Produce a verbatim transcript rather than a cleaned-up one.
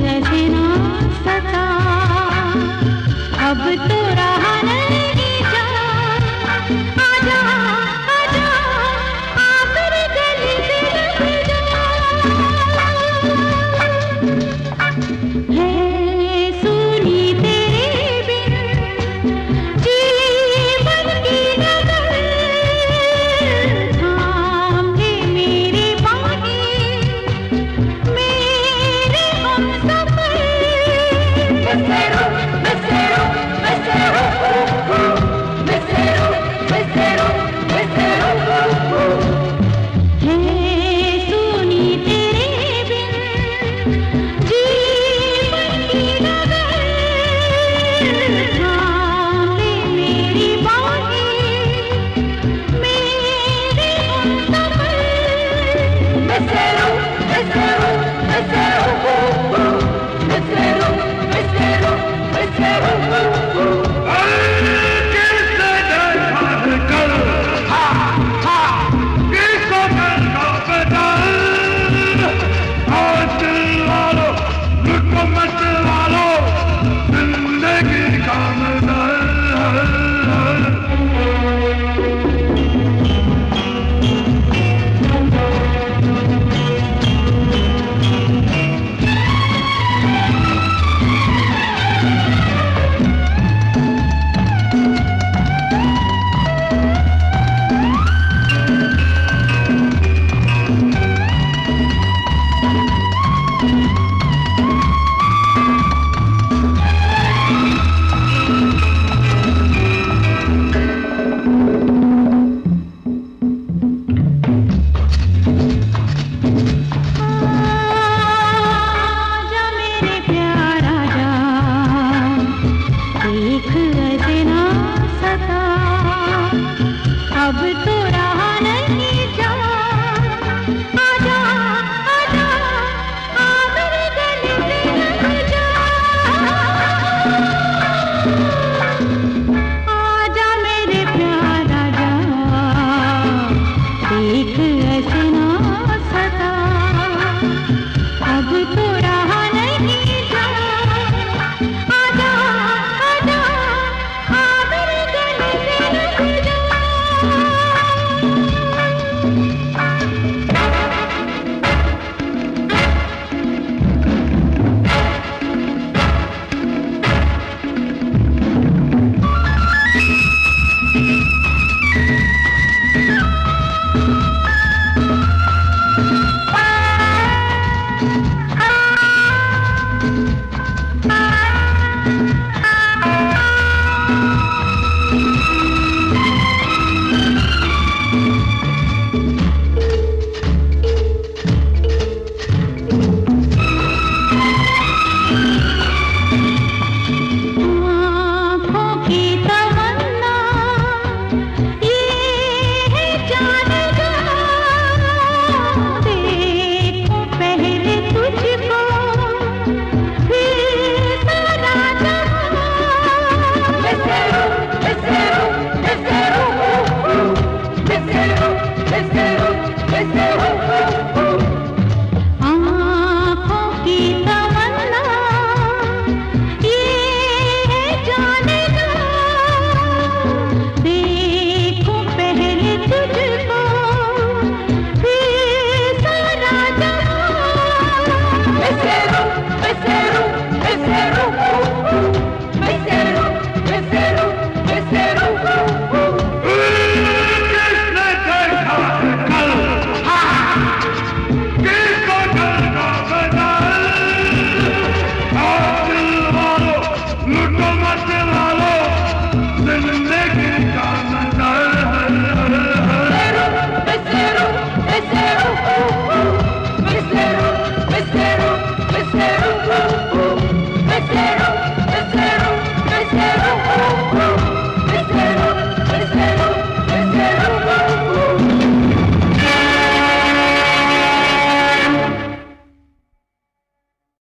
ऐसे ना सता, अब तो रहा नहीं जा, आजा आजा आकर गली से लग जा। है सुनी तेरे बिन जीवन की नज़र, थाम ले मेरी बाहें मेरे Humsafar. Mesero, mesero, mesero, oh, oh. Mesero, mesero, mesero, oh, oh. है सुनी तेरे बिन जीवन की नज़र, थाम ले मेरी बाहें मेरे Humsafar. Mesero, mesero, mesero, oh, oh. Mesero, mesero, mesero, oh, oh. किससे डर कर हा हा किसको करना बेदर, आज दिलवा लो मुझको मत लो, जिंदगी का मज़र। आजा मेरे प्यार आजा, देख ऐसे ना सता, अब तो रहा नहीं जा, आजा आजा आकर गले से लग जा। आजा मेरे प्यार आजा, देख ऐसे ना सता, अब तो रहा नहीं जा, आजा आजा आकर गले से लग जा। Ah